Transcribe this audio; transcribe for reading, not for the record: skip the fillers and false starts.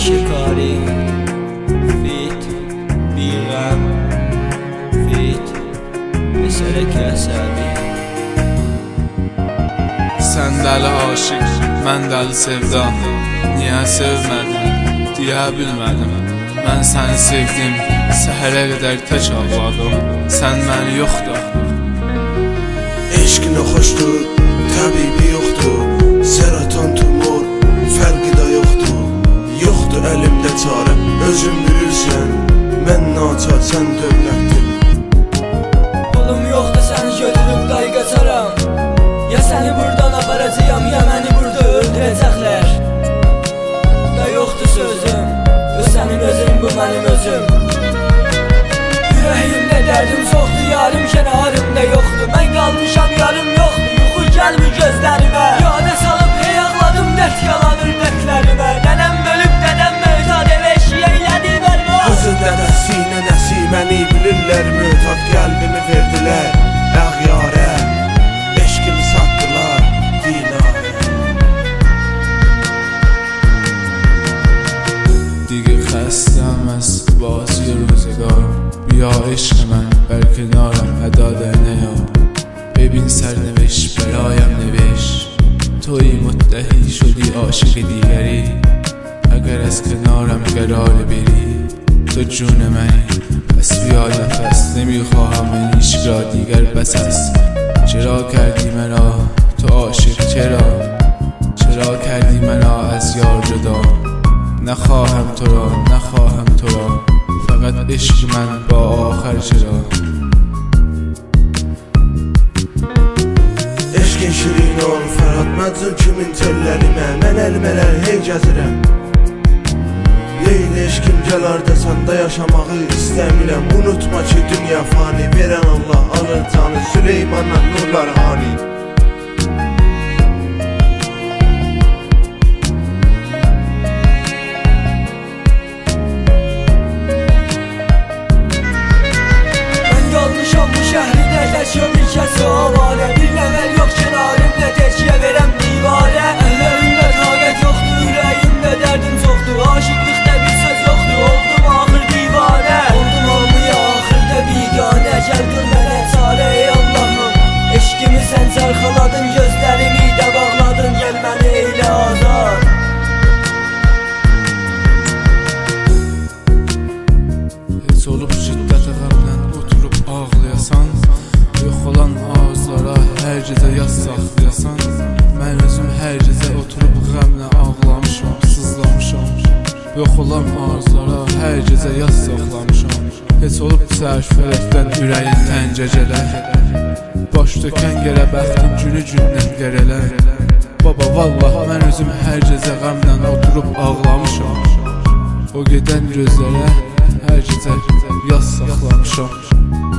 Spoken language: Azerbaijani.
شکاری فیت بیغم فیت پسرک عصبی Sən dəli aşiq, mən dəli sevdam. Niyə sevmədim, deyə bilmədim. Mən səni sevdim, səhərə qədər tək ağladım. Sən məni yoxdur. Eşqinə xoşdur, təbibi yoxdur. Seroton tumor, fərqi də yoxdur. Yoxdur əlimdə çarə, özün bilirsən. Mən naçar, sən dövlətdir. Pulum yoxdur, səni götürüb day qaçaram. Ya səni buradan aparacağım, ya məni burada öldürəcəklər. Da yoxdur sözüm, bu sənin özün, bu mənim özüm. Ürəyimdə dərdim çoxdur, yarım kənarımda yoxdur. Mən qalmışam, yarım yoxdur, yuxu gəlmir gözlərimə. Yadə salıb hey ağladım, dərd yalanır dərdlərimə. Nənəm ölüb, dədəm möhtad, ev eşiyə elədi bərba. Qızı dədəsi, nənəsi məni bilirlər. Möhtad qəlbimi verdilər, əğyarə. Eşqimi sattılar, dinarə. دیگه خستم از بازی روزگار. بیا عشق من برکنارم عداده نیا. ببین سرنوشت برایم نوشت. توی متحی شدی عاشق دیگری. اگر از کنارم قرار بری تو جون منی. پس بیا نفس نمیخواهم این عشق را دیگر بس است. چرا کردی مرا تو عاشق چرا کردی مرا از یار جدا. نخواهم تو را فقط عشق من با آخر چرا. Eşqin şirin ol, Fərhad Məcnun kimin tellərimə. Mən əlmələr hey gəzirəm. Leyli eşqim gəl ardasanda yaşamağı istəmirəm. Unutma ki dünya fani, verən Allah alır canı. Süleymanla nurlar hani. Mən qalmışam bu şəhridə, yaşıyor bir kəs o avarə. Bir nəvəl yox kənarımda, təkyə verəm divarə. Əllərimdə taqət yoxdur, ürəyimdə dərdim çoxdur. Aşıqlıqda bir söz yoxdur, oldum axır divarə. Oldum olmuya axırda biganə. Gəl qıl mənə çarə ey Allahım. Eşqimi sən çarxaladın, gözlərimi də bağladın. Gəl məni eylə azad. Heç olub şiddət əğəmlə oturub ağlayasan. Yox olan ağızlara hər gecə yaz saxlayasan. Mən özüm hər gecə oturub qəmlə ağlamışam, sızlamışam. Yox olan ağızlara hər gecə yaz saxlamışam. Heç olub sərfələkdən ürəyin təncəcələr. Baş tökən yerə bəxtin günü gündən qərələr. Baba vallah mən özüm hər gecə qəmlə oturub ağlamışam. O gedən gözlərə hər gecə yaz saxlamışam.